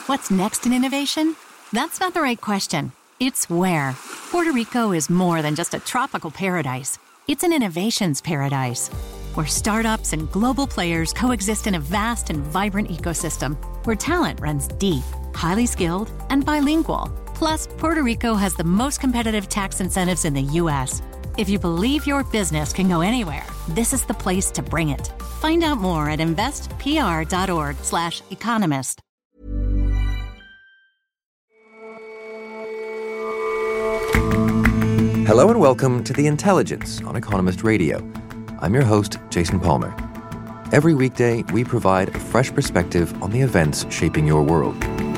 What's next in innovation? That's not the right question. It's where. Puerto Rico is more than just a tropical paradise. It's an innovations paradise, where startups and global players coexist in a vast and vibrant ecosystem, where talent runs deep, highly skilled, and bilingual. Plus, Puerto Rico has the most competitive tax incentives in the U.S. If you believe your business can go anywhere, this is the place to bring it. Find out more at investpr.org/economist. Hello and welcome to The Intelligence on Economist Radio. I'm your host, Jason Palmer. Every weekday, we provide a fresh perspective on the events shaping your world.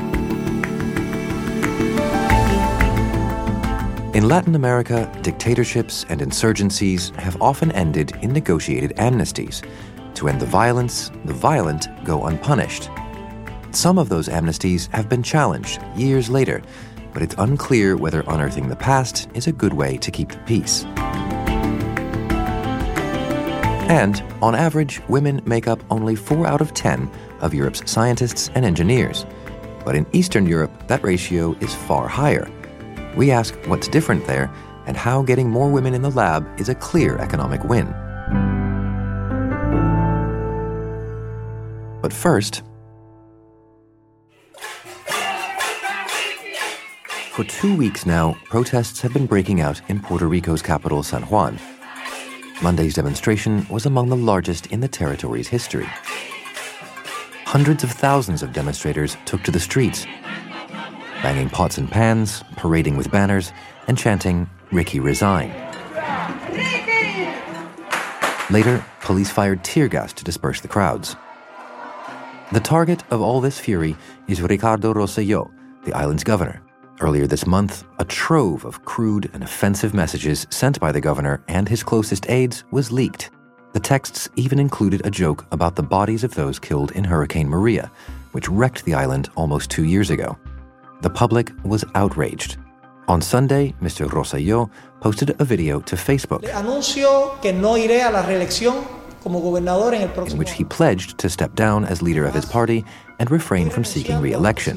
In Latin America, dictatorships and insurgencies have often ended in negotiated amnesties. To end the violence, the violent go unpunished. Some of those amnesties have been challenged years later, but it's unclear whether unearthing the past is a good way to keep the peace. And, on average, women make up only 4 out of 10 of Europe's scientists and engineers. But in Eastern Europe, that ratio is far higher. We ask what's different there and how getting more women in the lab is a clear economic win. But first, for 2 weeks now, protests have been breaking out in Puerto Rico's capital, San Juan. Monday's demonstration was among the largest in the territory's history. Hundreds of thousands of demonstrators took to the streets, banging pots and pans, parading with banners, and chanting, "Ricky, resign." Ricky! Later, police fired tear gas to disperse the crowds. The target of all this fury is Ricardo Rosselló, the island's governor. Earlier this month, a trove of crude and offensive messages sent by the governor and his closest aides was leaked. The texts even included a joke about the bodies of those killed in Hurricane Maria, which wrecked the island almost 2 years ago. The public was outraged. On Sunday, Mr. Rosselló posted a video to Facebook in which he pledged to step down as leader of his party and refrain from seeking re-election.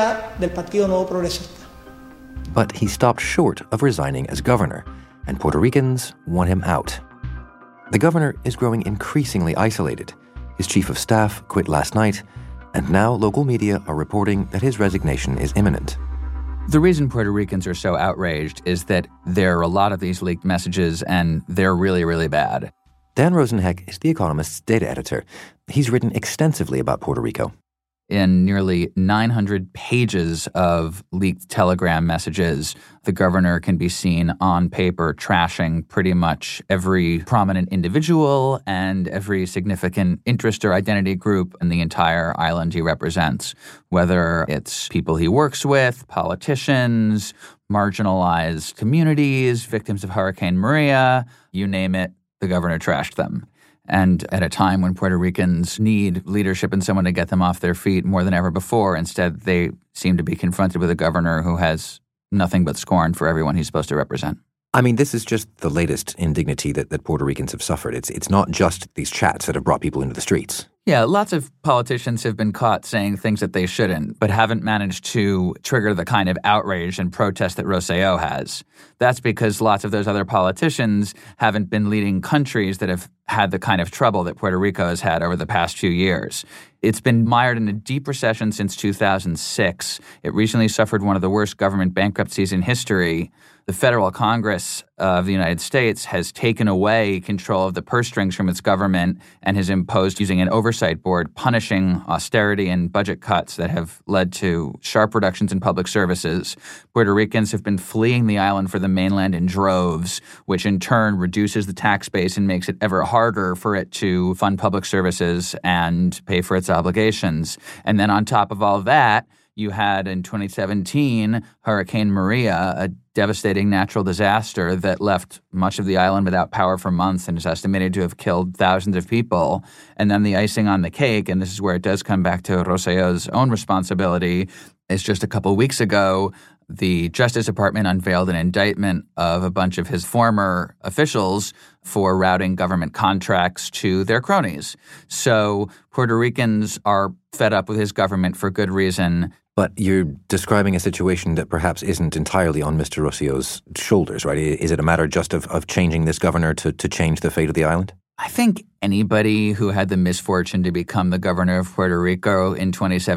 But he stopped short of resigning as governor, and Puerto Ricans want him out. The governor is growing increasingly isolated. His chief of staff quit last night, and now local media are reporting that his resignation is imminent. The reason Puerto Ricans are so outraged is that there are a lot of these leaked messages, and they're really, really bad. Dan Rosenheck is The Economist's data editor. He's written extensively about Puerto Rico. In nearly 900 pages of leaked telegram messages, the governor can be seen on paper trashing pretty much every prominent individual and every significant interest or identity group in the entire island he represents, whether it's people he works with, politicians, marginalized communities, victims of Hurricane Maria, you name it, the governor trashed them. And at a time when Puerto Ricans need leadership and someone to get them off their feet more than ever before, instead they seem to be confronted with a governor who has nothing but scorn for everyone he's supposed to represent. I mean, this is just the latest indignity that Puerto Ricans have suffered. It's not just these chats that have brought people into the streets. Yeah, lots of politicians have been caught saying things that they shouldn't, but haven't managed to trigger the kind of outrage and protest that Rosselló has. That's because lots of those other politicians haven't been leading countries that have had the kind of trouble that Puerto Rico has had over the past few years. It's been mired in a deep recession since 2006. It recently suffered one of the worst government bankruptcies in history. The federal Congress of the United States has taken away control of the purse strings from its government and has imposed using an oversight board punishing austerity and budget cuts that have led to sharp reductions in public services. Puerto Ricans have been fleeing the island for the mainland in droves, which in turn reduces the tax base and makes it ever harder for it to fund public services and pay for its obligations. And then on top of all that, you had in 2017 Hurricane Maria, a devastating natural disaster that left much of the island without power for months and is estimated to have killed thousands of people. And then the icing on the cake, and this is where it does come back to Rosselló's own responsibility, is just a couple weeks ago, the Justice Department unveiled an indictment of a bunch of his former officials for routing government contracts to their cronies. So Puerto Ricans are fed up with his government for good reason. But you're describing a situation that perhaps isn't entirely on Mr. Rosillo's shoulders, right? Is it a matter just of changing this governor to change the fate of the island? I think anybody who had the misfortune to become the governor of Puerto Rico in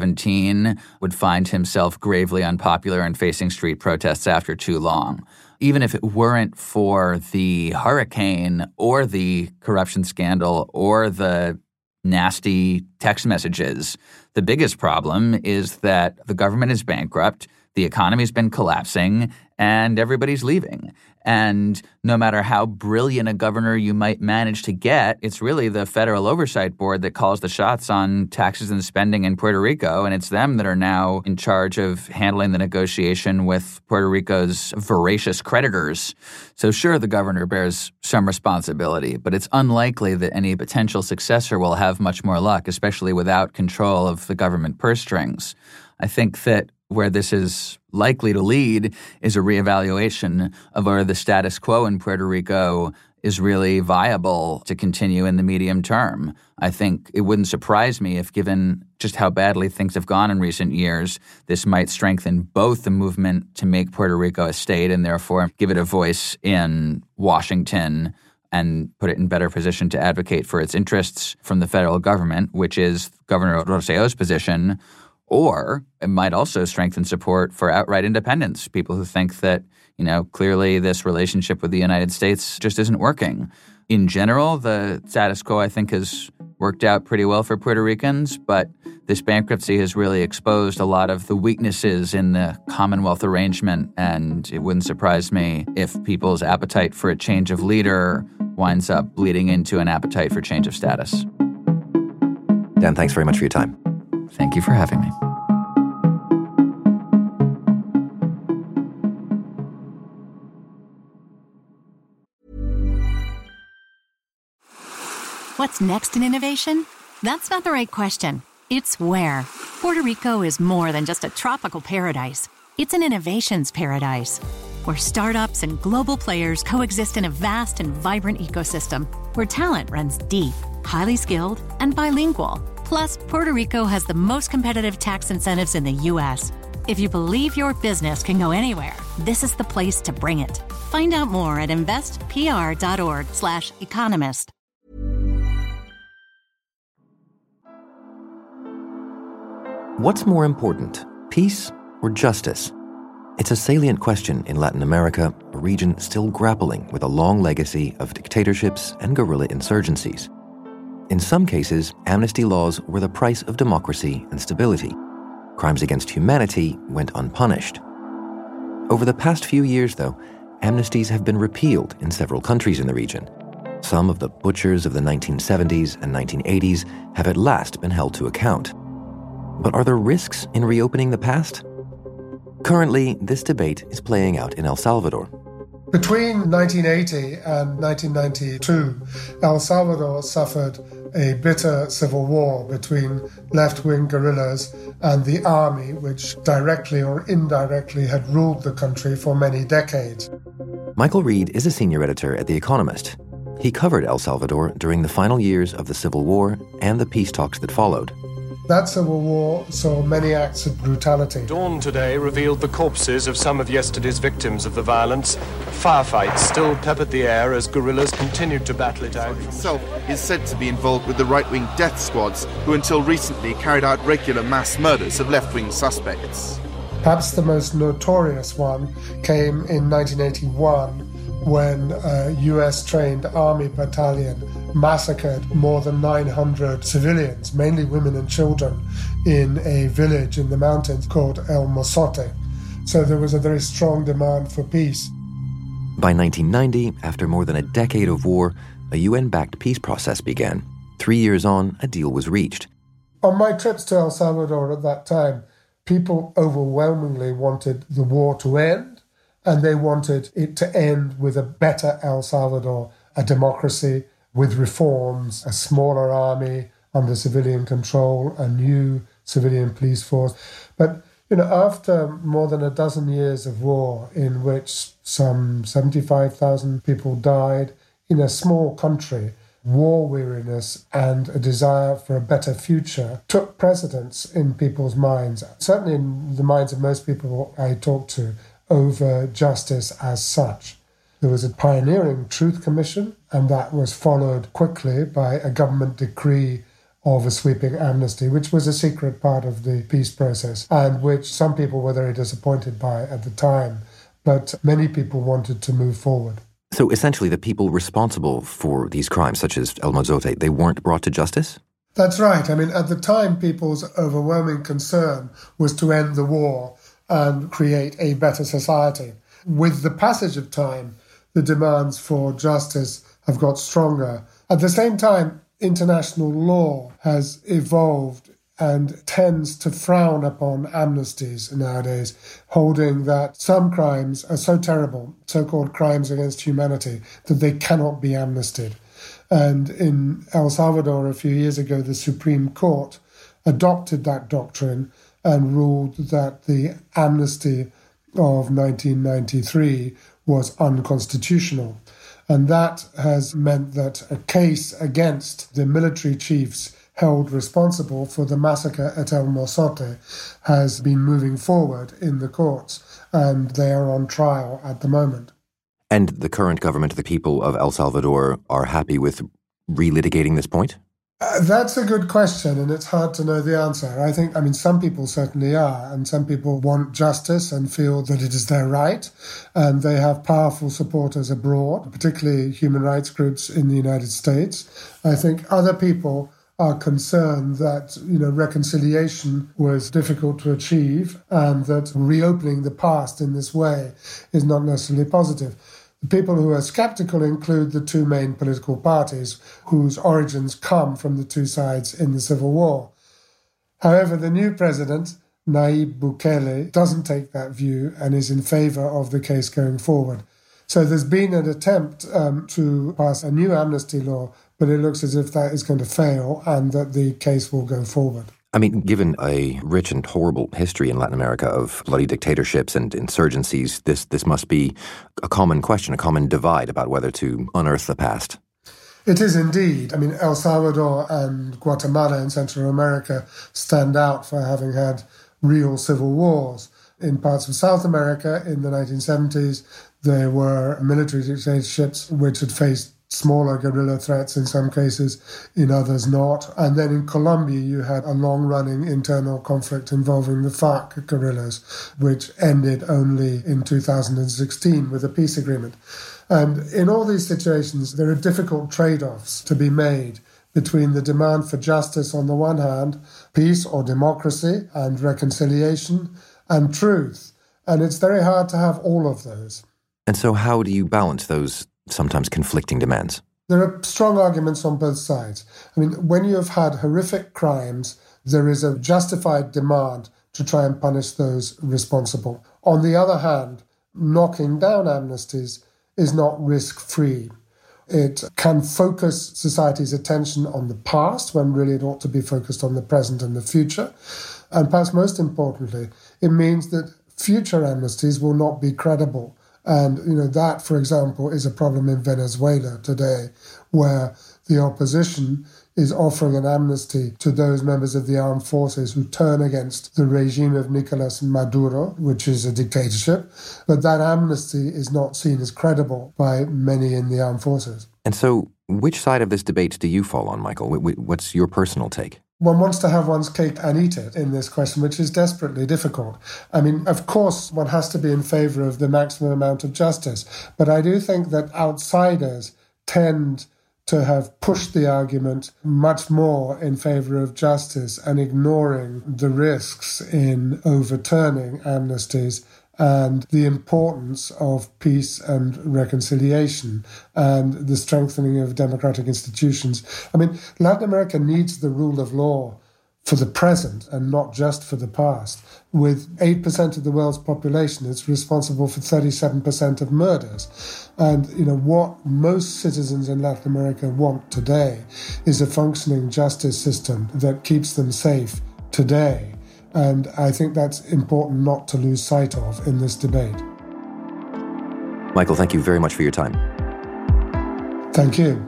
2017 would find himself gravely unpopular and facing street protests after too long. Even if it weren't for the hurricane or the corruption scandal or the nasty text messages, the biggest problem is that the government is bankrupt, the economy's been collapsing, and everybody's leaving. And no matter how brilliant a governor you might manage to get, it's really the Federal Oversight Board that calls the shots on taxes and spending in Puerto Rico, and it's them that are now in charge of handling the negotiation with Puerto Rico's voracious creditors. So sure, the governor bears some responsibility, but it's unlikely that any potential successor will have much more luck, especially without control of the government purse strings. I think that where this is likely to lead is a reevaluation of whether the status quo in Puerto Rico is really viable to continue in the medium term. I think it wouldn't surprise me if, given just how badly things have gone in recent years, this might strengthen both the movement to make Puerto Rico a state and therefore give it a voice in Washington and put it in better position to advocate for its interests from the federal government, which is Governor Rosillo's position. Or it might also strengthen support for outright independence, people who think that, clearly this relationship with the United States just isn't working. In general, the status quo, I think, has worked out pretty well for Puerto Ricans, but this bankruptcy has really exposed a lot of the weaknesses in the Commonwealth arrangement, and it wouldn't surprise me if people's appetite for a change of leader winds up bleeding into an appetite for change of status. Dan, thanks very much for your time. Thank you for having me. What's next in innovation? That's not the right question. It's where. Puerto Rico is more than just a tropical paradise. It's an innovations paradise, where startups and global players coexist in a vast and vibrant ecosystem, where talent runs deep, highly skilled, and bilingual. Plus, Puerto Rico has the most competitive tax incentives in the U.S. If you believe your business can go anywhere, this is the place to bring it. Find out more at investpr.org/economist. What's more important, peace or justice? It's a salient question in Latin America, a region still grappling with a long legacy of dictatorships and guerrilla insurgencies. In some cases, amnesty laws were the price of democracy and stability. Crimes against humanity went unpunished. Over the past few years, though, amnesties have been repealed in several countries in the region. Some of the butchers of the 1970s and 1980s have at last been held to account. But are there risks in reopening the past? Currently, this debate is playing out in El Salvador. Between 1980 and 1992, El Salvador suffered a bitter civil war between left-wing guerrillas and the army, which directly or indirectly had ruled the country for many decades. Michael Reed is a senior editor at The Economist. He covered El Salvador during the final years of the Civil War and the peace talks that followed. That civil war saw many acts of brutality. Dawn today revealed the corpses of some of yesterday's victims of the violence. Firefights still peppered the air as guerrillas continued to battle it out. Itself is said to be involved with the right-wing death squads, who until recently carried out regular mass murders of left-wing suspects. Perhaps the most notorious one came in 1981 when a US-trained army battalion massacred more than 900 civilians, mainly women and children, in a village in the mountains called El Mozote. So there was a very strong demand for peace. By 1990, after more than a decade of war, a UN-backed peace process began. 3 years on, a deal was reached. On my trips to El Salvador at that time, people overwhelmingly wanted the war to end, and they wanted it to end with a better El Salvador, a democracy with reforms, a smaller army under civilian control, a new civilian police force. But After more than a dozen years of war in which some 75,000 people died in a small country, war weariness and a desire for a better future took precedence in people's minds, certainly in the minds of most people I talked to, over justice as such. There was a pioneering Truth Commission, and that was followed quickly by a government decree of a sweeping amnesty, which was a secret part of the peace process, and which some people were very disappointed by at the time, but many people wanted to move forward. So essentially the people responsible for these crimes, such as El Mozote, they weren't brought to justice? That's right. At the time, people's overwhelming concern was to end the war and create a better society. With the passage of time, the demands for justice have got stronger. At the same time, international law has evolved and tends to frown upon amnesties nowadays, holding that some crimes are so terrible, so-called crimes against humanity, that they cannot be amnestied. And in El Salvador a few years ago, the Supreme Court adopted that doctrine and ruled that the amnesty of 1993 was unconstitutional. And that has meant that a case against the military chiefs held responsible for the massacre at El Mozote has been moving forward in the courts, and they are on trial at the moment. And the current government, the people of El Salvador, are happy with relitigating this point? That's a good question, and it's hard to know the answer. I think, some people certainly are, and some people want justice and feel that it is their right, and they have powerful supporters abroad, particularly human rights groups in the United States. I think other people are concerned that, reconciliation was difficult to achieve and that reopening the past in this way is not necessarily positive. The people who are skeptical include the two main political parties whose origins come from the two sides in the Civil War. However, the new president, Nayib Bukele, doesn't take that view and is in favor of the case going forward. So there's been an attempt to pass a new amnesty law, but it looks as if that is going to fail and that the case will go forward. Given a rich and horrible history in Latin America of bloody dictatorships and insurgencies, this must be a common question, a common divide about whether to unearth the past. It is indeed. El Salvador and Guatemala in Central America stand out for having had real civil wars. In parts of South America in the 1970s, there were military dictatorships which had faced smaller guerrilla threats in some cases, in others not. And then in Colombia, you had a long-running internal conflict involving the FARC guerrillas, which ended only in 2016 with a peace agreement. And in all these situations, there are difficult trade-offs to be made between the demand for justice on the one hand, peace or democracy and reconciliation, and truth. And it's very hard to have all of those. And so how do you balance those sometimes conflicting demands? There are strong arguments on both sides. When you have had horrific crimes, there is a justified demand to try and punish those responsible. On the other hand, knocking down amnesties is not risk-free. It can focus society's attention on the past when really it ought to be focused on the present and the future. And perhaps most importantly, it means that future amnesties will not be credible. And, that, for example, is a problem in Venezuela today, where the opposition is offering an amnesty to those members of the armed forces who turn against the regime of Nicolas Maduro, which is a dictatorship. But that amnesty is not seen as credible by many in the armed forces. And so which side of this debate do you fall on, Michael? What's your personal take? One wants to have one's cake and eat it in this question, which is desperately difficult. Of course, one has to be in favor of the maximum amount of justice. But I do think that outsiders tend to have pushed the argument much more in favor of justice and ignoring the risks in overturning amnesties and the importance of peace and reconciliation and the strengthening of democratic institutions. Latin America needs the rule of law for the present and not just for the past. With 8% of the world's population, it's responsible for 37% of murders. And, what most citizens in Latin America want today is a functioning justice system that keeps them safe today And I think that's important not to lose sight of in this debate. Michael, thank you very much for your time. Thank you.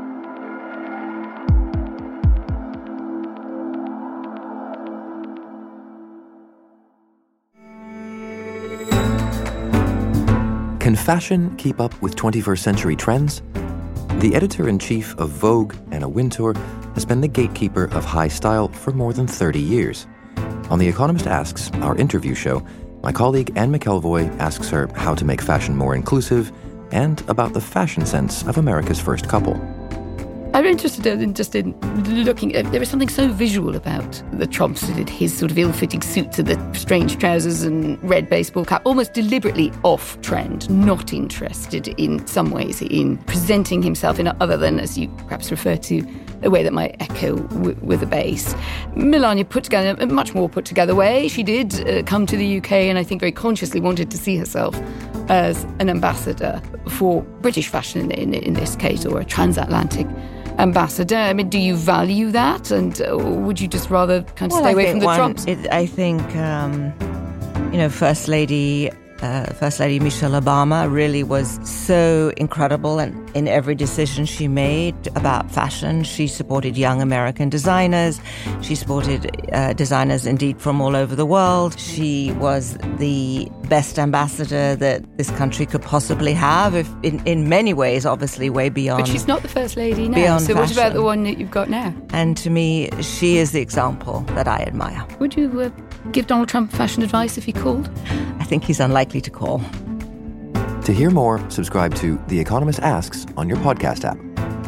Can fashion keep up with 21st century trends? The editor-in-chief of Vogue, Anna Wintour, has been the gatekeeper of high style for more than 30 years. On The Economist Asks, our interview show, my colleague Anne McElvoy asks her how to make fashion more inclusive and about the fashion sense of America's first couple. I'm interested in looking at, there was something so visual about the Trumps, his sort of ill-fitting suits and the strange trousers and red baseball cap, almost deliberately off-trend, not interested in some ways in presenting himself in other than, as you perhaps refer to, a way that might echo with a base. Melania put together a much more put together way. She did come to the UK and I think very consciously wanted to see herself as an ambassador for British fashion in this case, or a transatlantic ambassador. I mean, do you value that, and would you just rather kind of stay away from the Trumps? I think, First Lady Michelle Obama really was so incredible, and in every decision she made about fashion, she supported young American designers. She supported designers indeed from all over the world. She was the best ambassador that this country could possibly have, if in many ways, obviously way beyond. But she's not the First Lady now. So what about the one that you've got now? And to me, she is the example that I admire. Would you give Donald Trump fashion advice if he called? I think he's unlikely to call. To hear more, subscribe to The Economist Asks on your podcast app.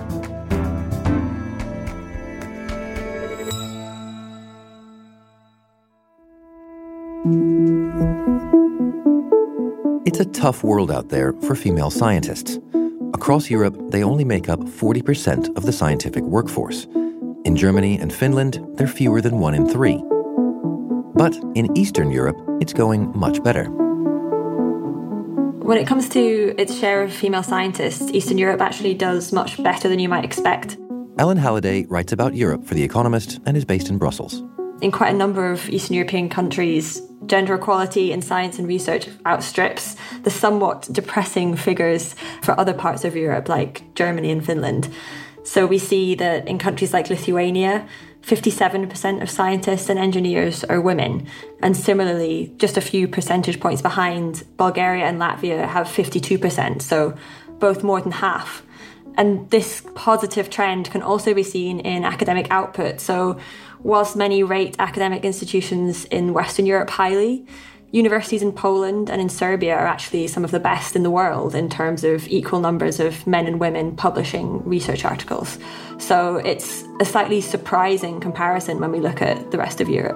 It's a tough world out there for female scientists. Across Europe, they only make up 40% of the scientific workforce. In Germany and Finland, they're fewer than 1 in 3. But in Eastern Europe, it's going much better. When it comes to its share of female scientists, Eastern Europe actually does much better than you might expect. Ellen Halliday writes about Europe for The Economist and is based in Brussels. In quite a number of Eastern European countries, gender equality in science and research outstrips the somewhat depressing figures for other parts of Europe, like Germany and Finland. So we see that in countries like Lithuania, 57% of scientists and engineers are women. And similarly, just a few percentage points behind, Bulgaria and Latvia have 52%, so both more than half. And this positive trend can also be seen in academic output. So whilst many rate academic institutions in Western Europe highly, universities in Poland and in Serbia are actually some of the best in the world in terms of equal numbers of men and women publishing research articles. So it's a slightly surprising comparison when we look at the rest of Europe.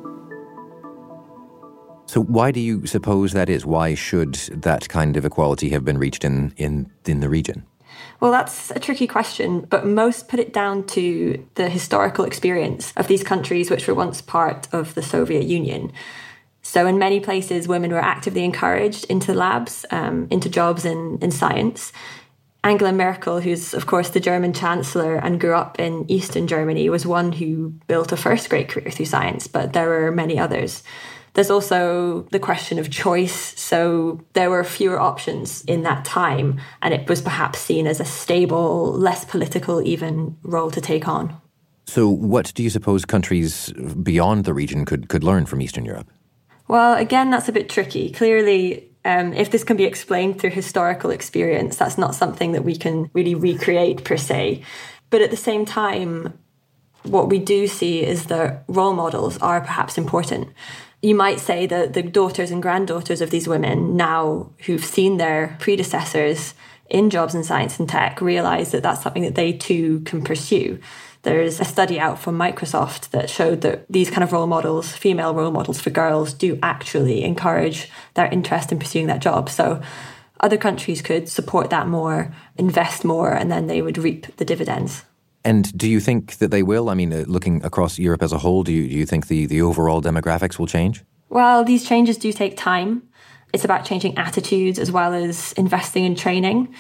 So why do you suppose that is? Why should that kind of equality have been reached in the region? Well, that's a tricky question, but most put it down to the historical experience of these countries which were once part of the Soviet Union. So in many places, women were actively encouraged into labs, into jobs in science. Angela Merkel, who's, of course, the German chancellor and grew up in Eastern Germany, was one who built a first great career through science, but there were many others. There's also the question of choice. So there were fewer options in that time, and it was perhaps seen as a stable, less political even role to take on. So what do you suppose countries beyond the region could learn from Eastern Europe? Well, again, that's a bit tricky. Clearly, if this can be explained through historical experience, that's not something that we can really recreate per se. But at the same time, what we do see is that role models are perhaps important. You might say that the daughters and granddaughters of these women now who've seen their predecessors in jobs in science and tech realise that that's something that they too can pursue. There's a study out from Microsoft that showed that these kind of role models, female role models for girls, do actually encourage their interest in pursuing that job. So other countries could support that more, invest more, and then they would reap the dividends. And do you think that they will? I mean, looking across Europe as a whole, do you think the overall demographics will change? Well, these changes do take time. It's about changing attitudes as well as investing in training.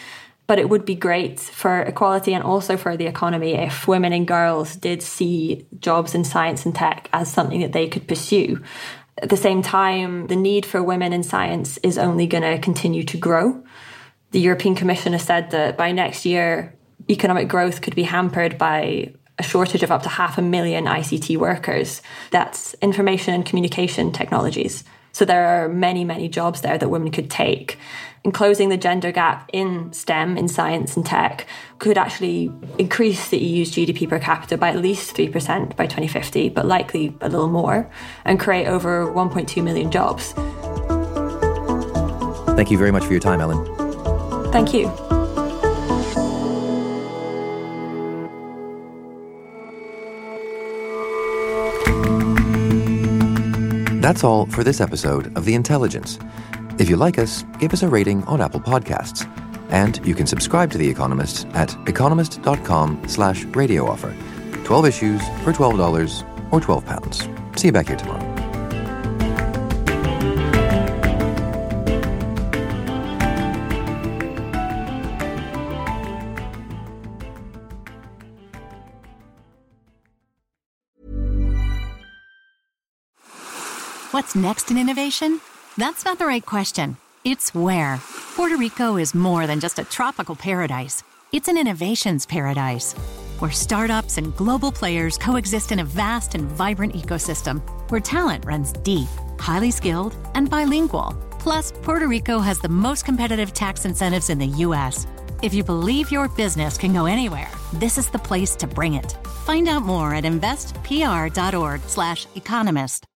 But it would be great for equality and also for the economy if women and girls did see jobs in science and tech as something that they could pursue. At the same time, the need for women in science is only going to continue to grow. The European Commission has said that by next year, economic growth could be hampered by a shortage of up to 500,000 ICT workers. That's information and communication technologies. So there are many, many jobs there that women could take. And closing the gender gap in STEM, in science and tech, could actually increase the EU's GDP per capita by at least 3% by 2050, but likely a little more, and create over 1.2 million jobs. Thank you very much for your time, Ellen. Thank you. That's all for this episode of The Intelligence. If you like us, give us a rating on Apple Podcasts. And you can subscribe to The Economist at economist.com/radio offer. 12 issues for $12 or £12. See you back here tomorrow. What's next in innovation? That's not the right question. It's where. Puerto Rico is more than just a tropical paradise. It's an innovations paradise, where startups and global players coexist in a vast and vibrant ecosystem, where talent runs deep, highly skilled, and bilingual. Plus, Puerto Rico has the most competitive tax incentives in the U.S. If you believe your business can go anywhere, this is the place to bring it. Find out more at investpr.org/economist.